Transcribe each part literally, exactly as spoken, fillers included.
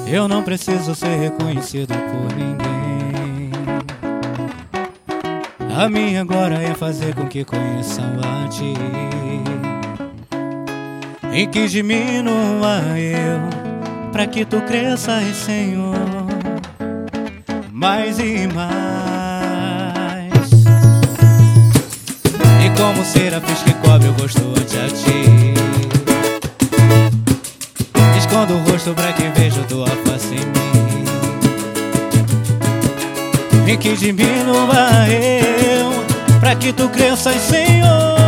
Eu não preciso ser reconhecido por ninguém. A minha agora é fazer com que conheçam a Ti, e que diminua eu, pra que Tu cresças, Senhor, mais e mais. E como serafins que cobre o rosto ante a Ti, escondo o rosto pra que veja Tua face em mim, e que diminua eu, pra que Tu cresças, Senhor,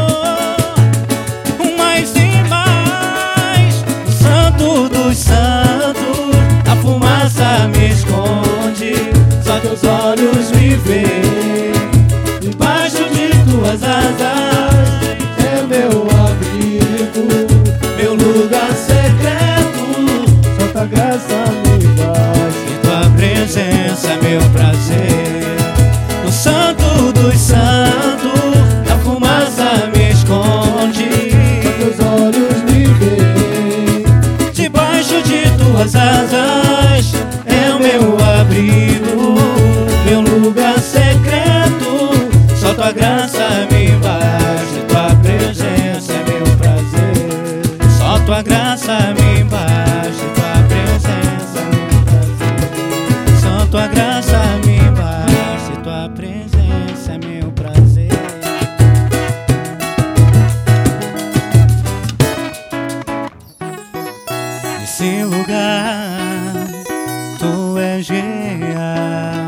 mais e mais. Santo dos santos, a fumaça me esconde, só Teus olhos me veem. Debaixo de Tuas asas é meu abrigo, meu lugar secreto. Só Tua graça me basta, e Tua presença é meu prazer. No Santo dos santos, a fumaça me esconde, só Teus olhos me veem. Debaixo de Tuas asas é o meu abrigo, meu lugar secreto. Só Tua graça me basta, e Tua presença é meu prazer. Só Tua graça me basta, e Tua presença é meu prazer. Só Tua graça me basta, e Tua presença é meu prazer. Nesse lugar Tu és real,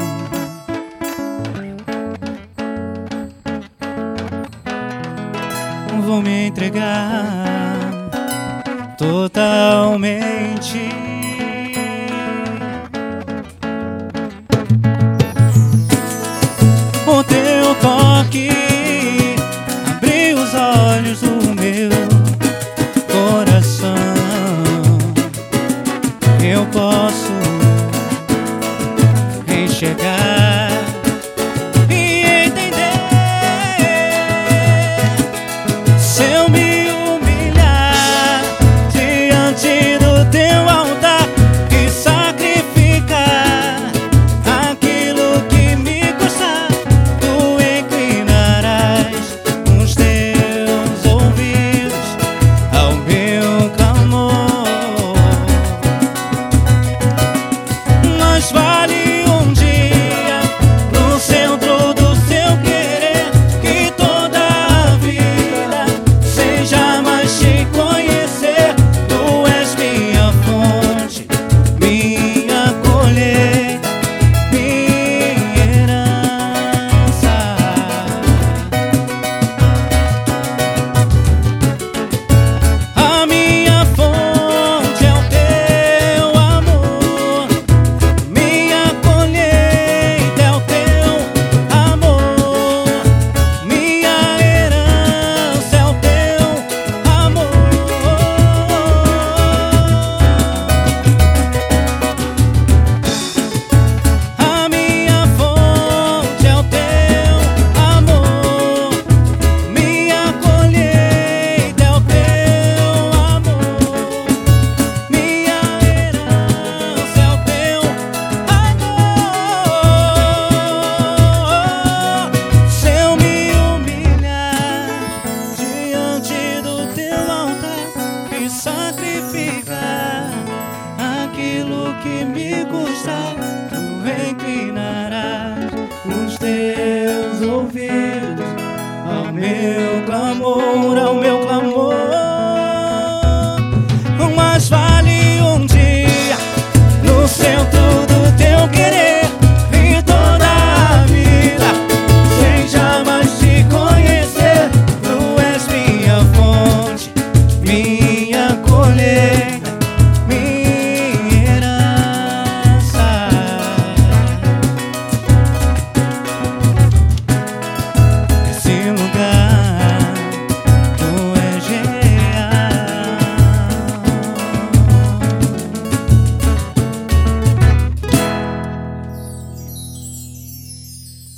vou me entregar totalmente. O Teu toque abriu os olhos do meu coração. Eu posso enxergar e entender. Se eu me humilhar diante do Teu altar e sacrificar aquilo que me custar, Tu inclinarás os Teus ouvidos ao meu clamor. Mas vale um dia no centro do Seu querer, que toda a vida seja mais Te conhecer. Tu és minha fonte, minha colheita, minha herança. A minha fonte é o Teu amor, minha colheita é o Teu amor, minha herança é o Teu amor. A minha fonte é o Teu amor, minha colheita é o Teu amor, minha herança é o Teu amor. Se eu me humilhar diante do Teu altar e sacrificar aquilo que me custar, Tu inclinarás os Teus ouvidos ao meu clamor.